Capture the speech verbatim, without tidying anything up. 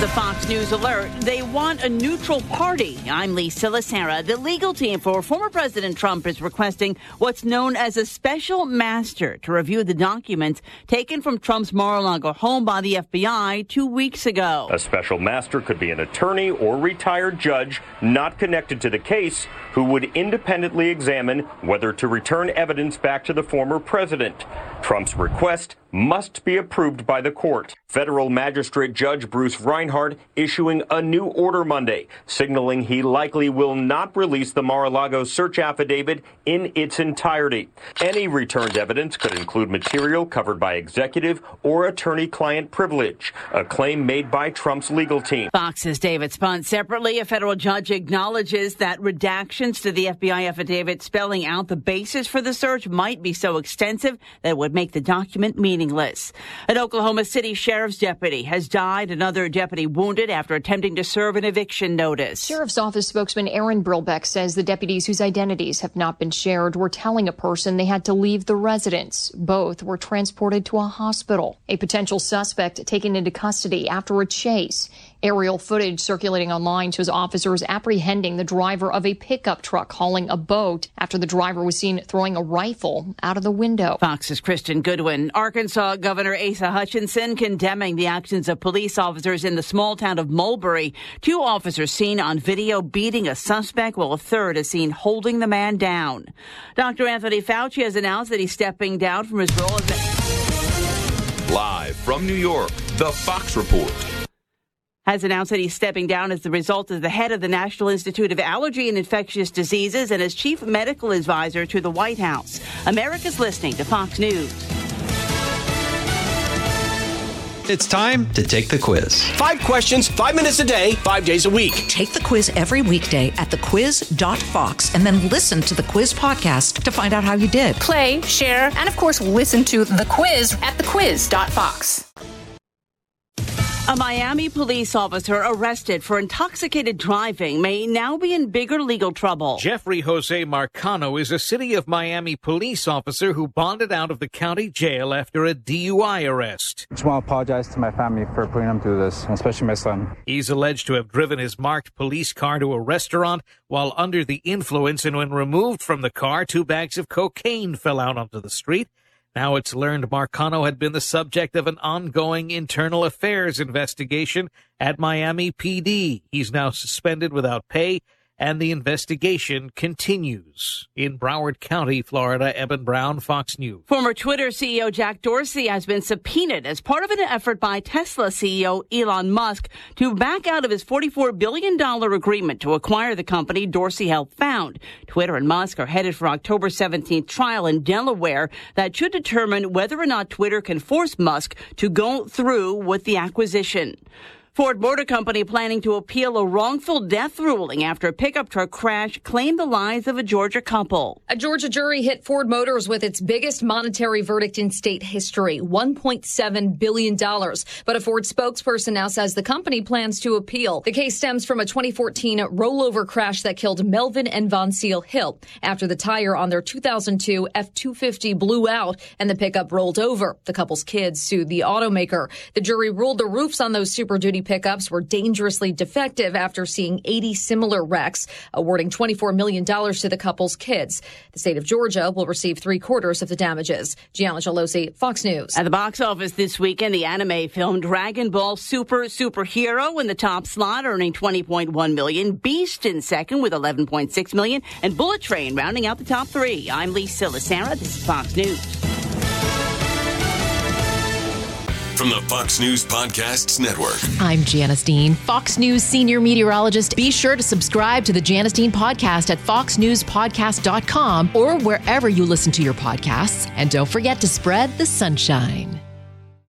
The Fox News Alert. They want a neutral party. I'm Lee Silasera. The legal team for former President Trump is requesting what's known as a special master to review the documents taken from Trump's Mar-a-Lago home by the F B I two weeks ago. A special master could be an attorney or retired judge not connected to the case who would independently examine whether to return evidence back to the former president. Trump's request must be approved by the court. Federal Magistrate Judge Bruce Reinhardt issuing a new order Monday, signaling he likely will not release the Mar-a-Lago search affidavit in its entirety. Any returned evidence could include material covered by executive or attorney-client privilege, a claim made by Trump's legal team. Fox's David Spunt. Separately, a federal judge acknowledges that redactions to the F B I affidavit spelling out the basis for the search might be so extensive that it would make the document meaningless. An Oklahoma City sheriff's deputy has died, another deputy wounded after attempting to serve an eviction notice. Sheriff's Office spokesman Aaron Brilbeck says the deputies whose identities have not been shared were telling a person they had to leave the residence. Both were transported to a hospital. A potential suspect taken into custody after a chase. Aerial footage circulating online shows officers apprehending the driver of a pickup truck hauling a boat after the driver was seen throwing a rifle out of the window. Fox's Kristen Goodwin. Arkansas Governor Asa Hutchinson condemning the actions of police officers in the small town of Mulberry. Two officers seen on video beating a suspect, while a third is seen holding the man down. Doctor Anthony Fauci has announced that he's stepping down from his role as... Live from New York, the Fox Report. Has announced that he's stepping down as the result of the head of the National Institute of Allergy and Infectious Diseases and as chief medical advisor to the White House. America's listening to Fox News. It's time to take the quiz. Five questions, five minutes a day, five days a week. Take the quiz every weekday at the quiz dot fox and then listen to the quiz podcast to find out how you did. Play, share, and of course, listen to the quiz at the quiz dot fox. A Miami police officer arrested for intoxicated driving may now be in bigger legal trouble. Jeffrey Jose Marcano is a city of Miami police officer who bonded out of the county jail after a D U I arrest. I just want to apologize to my family for putting them through this, especially my son. He's alleged to have driven his marked police car to a restaurant while under the influence, and when removed from the car, two bags of cocaine fell out onto the street. Now it's learned Marcano had been the subject of an ongoing internal affairs investigation at Miami P D. He's now suspended without pay, and the investigation continues. In Broward County, Florida, Eben Brown, Fox News. Former Twitter C E O Jack Dorsey has been subpoenaed as part of an effort by Tesla C E O Elon Musk to back out of his forty-four billion dollars agreement to acquire the company Dorsey helped found. Twitter and Musk are headed for October seventeenth trial in Delaware that should determine whether or not Twitter can force Musk to go through with the acquisition. Ford Motor Company planning to appeal a wrongful death ruling after a pickup truck crash claimed the lives of a Georgia couple. A Georgia jury hit Ford Motors with its biggest monetary verdict in state history, one point seven billion dollars. But a Ford spokesperson now says the company plans to appeal. The case stems from a twenty fourteen rollover crash that killed Melvin and Von Seal Hill after the tire on their two thousand two F two fifty blew out and the pickup rolled over. The couple's kids sued the automaker. The jury ruled the roofs on those Super Duty pickups were dangerously defective after seeing eighty similar wrecks, awarding twenty-four million dollars to the couple's kids. The state of Georgia will receive three quarters of the damages. Gianna Gelosi, Fox News. At the box office this weekend, the anime film Dragon Ball Super Superhero in the top slot, earning twenty point one million dollars. Beast in second with eleven point six million dollars. And Bullet Train rounding out the top three. I'm Lee Silasera. This is Fox News. From the Fox News Podcasts Network. I'm Janice Dean, Fox News senior meteorologist. Be sure to subscribe to the Janice Dean podcast at fox news podcast dot com or wherever you listen to your podcasts. And don't forget to spread the sunshine.